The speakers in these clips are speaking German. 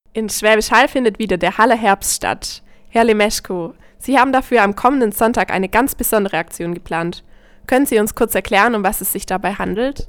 In Schwäbisch Hall findet wieder der Haller Herbst statt. Herr Lemeschko, Sie haben dafür am kommenden Sonntag eine ganz besondere Aktion geplant. Können Sie uns kurz erklären, um was es sich dabei handelt?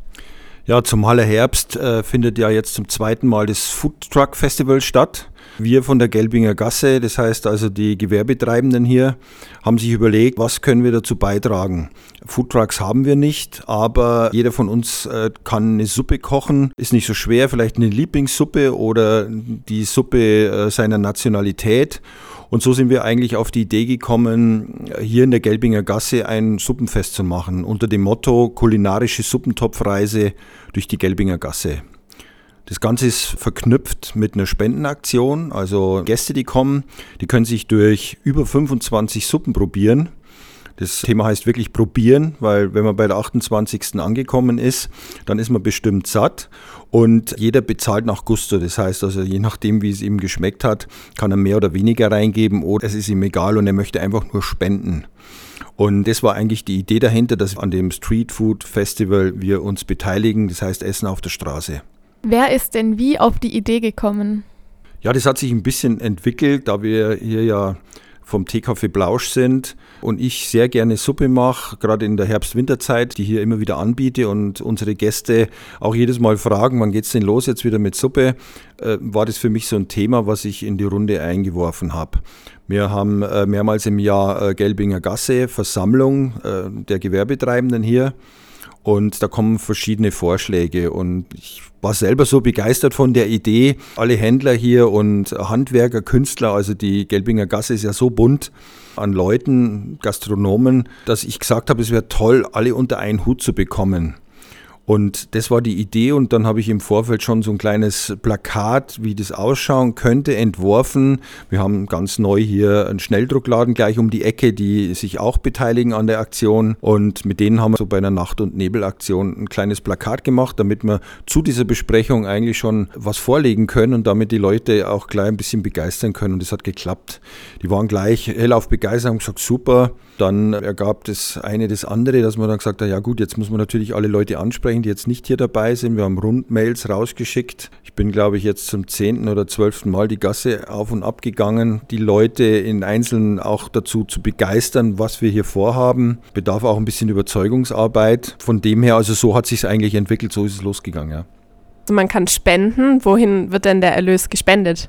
Ja, zum Haller Herbst findet ja jetzt zum zweiten Mal das Food Truck Festival statt. Wir von der Gelbinger Gasse, das heißt also die Gewerbetreibenden hier, haben sich überlegt, was können wir dazu beitragen. Foodtrucks haben wir nicht, aber jeder von uns kann eine Suppe kochen. Ist nicht so schwer, vielleicht eine Lieblingssuppe oder die Suppe seiner Nationalität. Und so sind wir eigentlich auf die Idee gekommen, hier in der Gelbinger Gasse ein Suppenfest zu machen, unter dem Motto kulinarische Suppentopfreise durch die Gelbinger Gasse. Das Ganze ist verknüpft mit einer Spendenaktion, also Gäste, die kommen, die können sich durch über 25 Suppen probieren. Das Thema heißt wirklich probieren, weil wenn man bei der 28. angekommen ist, dann ist man bestimmt satt und jeder bezahlt nach Gusto. Das heißt also, je nachdem, wie es ihm geschmeckt hat, kann er mehr oder weniger reingeben oder es ist ihm egal und er möchte einfach nur spenden. Und das war eigentlich die Idee dahinter, dass an dem Street Food Festival wir uns beteiligen, das heißt Essen auf der Straße. Wer ist denn wie auf die Idee gekommen? Ja, das hat sich ein bisschen entwickelt, da wir hier ja vom Teekaffee Blausch sind und ich sehr gerne Suppe mache, gerade in der Herbst-Winterzeit, die hier immer wieder anbiete und unsere Gäste auch jedes Mal fragen, wann geht's denn los jetzt wieder mit Suppe, war das für mich so ein Thema, was ich in die Runde eingeworfen habe. Wir haben mehrmals im Jahr Gelbinger Gasse, Versammlung der Gewerbetreibenden hier. Und da kommen verschiedene Vorschläge und ich war selber so begeistert von der Idee. Alle Händler hier und Handwerker, Künstler, also die Gelbinger Gasse ist ja so bunt an Leuten, Gastronomen, dass ich gesagt habe, es wäre toll, alle unter einen Hut zu bekommen. Und das war die Idee und dann habe ich im Vorfeld schon so ein kleines Plakat, wie das ausschauen könnte, entworfen. Wir haben ganz neu hier einen Schnelldruckladen gleich um die Ecke, die sich auch beteiligen an der Aktion. Und mit denen haben wir so bei einer Nacht- und Nebelaktion ein kleines Plakat gemacht, damit wir zu dieser Besprechung eigentlich schon was vorlegen können und damit die Leute auch gleich ein bisschen begeistern können. Und das hat geklappt. Die waren gleich hellauf begeistert und haben gesagt, super. Dann ergab das eine das andere, dass man dann gesagt hat, ja gut, jetzt muss man natürlich alle Leute ansprechen, die jetzt nicht hier dabei sind. Wir haben Rundmails rausgeschickt. Ich bin, glaube ich, jetzt zum 10. oder 12. Mal die Gasse auf und ab gegangen, die Leute in Einzelnen auch dazu zu begeistern, was wir hier vorhaben. Bedarf auch ein bisschen Überzeugungsarbeit. Von dem her, also so hat es sich eigentlich entwickelt, so ist es losgegangen. Ja. Also man kann spenden. Wohin wird denn der Erlös gespendet?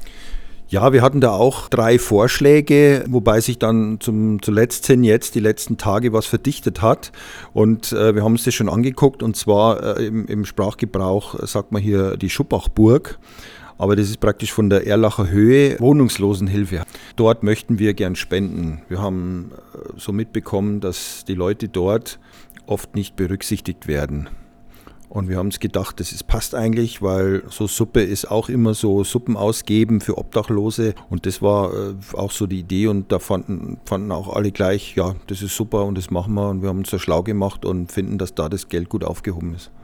Ja, wir hatten da auch 3 Vorschläge, wobei sich dann zuletzt hin jetzt die letzten Tage was verdichtet hat. Und wir haben uns das schon angeguckt und zwar im Sprachgebrauch sagt man hier die Schuppachburg. Aber das ist praktisch von der Erlacher Höhe Wohnungslosenhilfe. Dort möchten wir gern spenden. Wir haben so mitbekommen, dass die Leute dort oft nicht berücksichtigt werden. Und wir haben uns gedacht, das passt eigentlich, weil so Suppe ist auch immer so Suppen ausgeben für Obdachlose. Und das war auch so die Idee und da fanden auch alle gleich, ja, das ist super und das machen wir. Und wir haben uns da schlau gemacht und finden, dass da das Geld gut aufgehoben ist.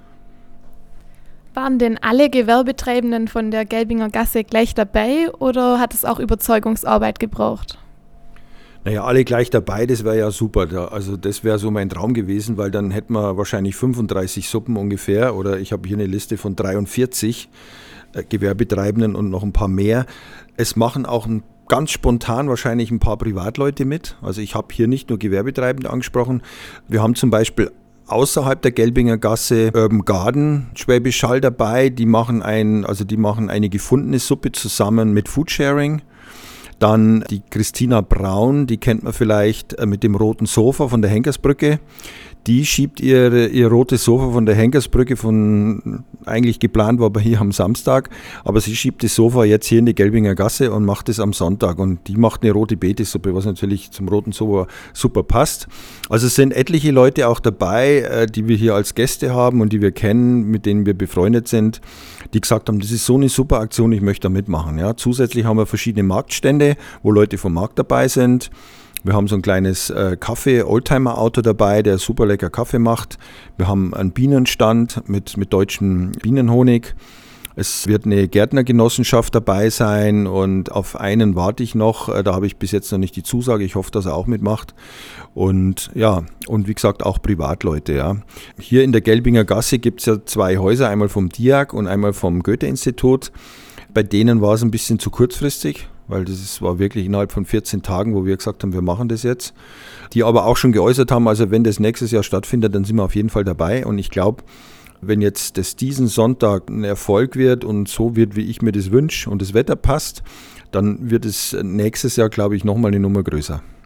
Waren denn alle Gewerbetreibenden von der Gelbinger Gasse gleich dabei oder hat es auch Überzeugungsarbeit gebraucht? Naja, alle gleich dabei, das wäre ja super. Also das wäre so mein Traum gewesen, weil dann hätten wir wahrscheinlich 35 Suppen ungefähr oder ich habe hier eine Liste von 43 Gewerbetreibenden und noch ein paar mehr. Es machen auch ganz spontan wahrscheinlich ein paar Privatleute mit. Also ich habe hier nicht nur Gewerbetreibende angesprochen. Wir haben zum Beispiel außerhalb der Gelbinger Gasse Urban Garden, Schwäbisch Hall dabei. Die machen eine gefundene Suppe zusammen mit Foodsharing. Dann die Christina Braun, die kennt man vielleicht mit dem roten Sofa von der Henkersbrücke. Die schiebt ihr rotes Sofa von der Henkersbrücke eigentlich geplant war aber hier am Samstag, aber sie schiebt das Sofa jetzt hier in die Gelbinger Gasse und macht es am Sonntag und die macht eine rote Betesuppe, was natürlich zum roten Sofa super passt. Also es sind etliche Leute auch dabei, die wir hier als Gäste haben und die wir kennen, mit denen wir befreundet sind, die gesagt haben, das ist so eine super Aktion, ich möchte da mitmachen. Ja. Zusätzlich haben wir verschiedene Marktstände, wo Leute vom Markt dabei sind. Wir haben so ein kleines Kaffee-Oldtimer-Auto dabei, der super lecker Kaffee macht. Wir haben einen Bienenstand mit deutschem Bienenhonig. Es wird eine Gärtnergenossenschaft dabei sein und auf einen warte ich noch. Da habe ich bis jetzt noch nicht die Zusage. Ich hoffe, dass er auch mitmacht. Und ja, und wie gesagt auch Privatleute. Ja. Hier in der Gelbinger Gasse gibt es ja 2 Häuser, einmal vom DIAG und einmal vom Goethe-Institut. Bei denen war es ein bisschen zu kurzfristig, weil war wirklich innerhalb von 14 Tagen, wo wir gesagt haben, wir machen das jetzt. Die aber auch schon geäußert haben, also wenn das nächstes Jahr stattfindet, dann sind wir auf jeden Fall dabei. Und ich glaube, wenn jetzt das diesen Sonntag ein Erfolg wird und so wird, wie ich mir das wünsche und das Wetter passt, dann wird es nächstes Jahr, glaube ich, nochmal eine Nummer größer.